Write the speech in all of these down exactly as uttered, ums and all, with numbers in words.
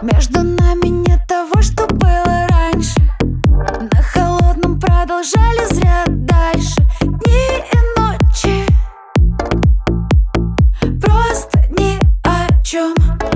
Между нами нет того, что было раньше. На холодном продолжали зря дальше. Дни и ночи, просто ни о чем.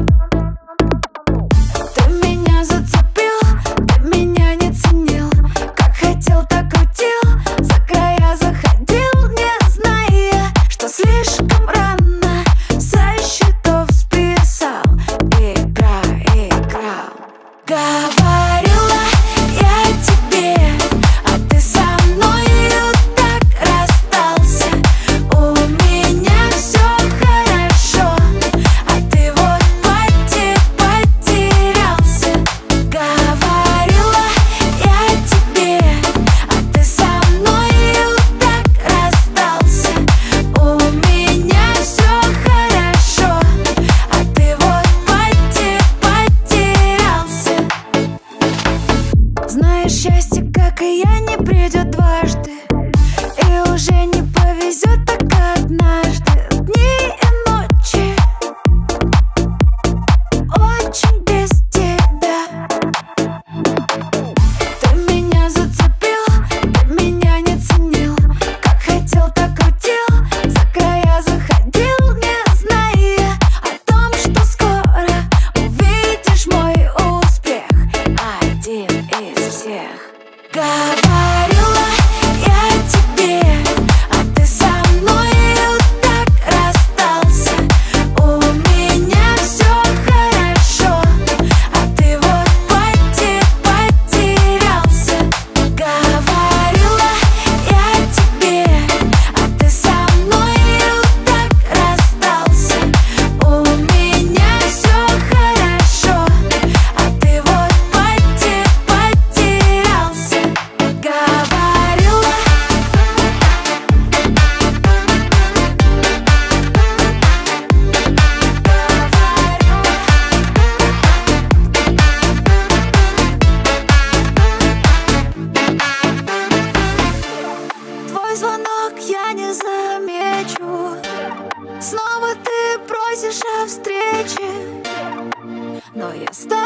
Ты меня зацепил, ты меня не ценил. Как хотел, так крутил, за края заходил, не зная, что слишком рано со счетов списал. Игра, играл. Говорила я тебе, а ты со мною так расстался. У меня все хорошо, а ты вот поте потерялся. Говорила я тебе, а ты со мною так расстался. У меня все хорошо, а ты вот поте потерялся. Знаешь, счастье, как и я, не придет дважды, и уже не повезет так однажды. Дни и ночи очень без тебя. Ты меня зацепил, ты меня не ценил. Как хотел, так крутил, за края заходил, не зная о том, что скоро увидишь мой успех. Один из всех. Говорила я тебе, а ты со мною так расстался. У меня все хорошо, а ты вот поте потерялся. Говорила я тебе, а ты со мною так расстался. У меня все хорошо, а ты вот поте потерялся. Говорила. Твой звонок я не замечу. Снова ты просишь о встрече, но я ставлю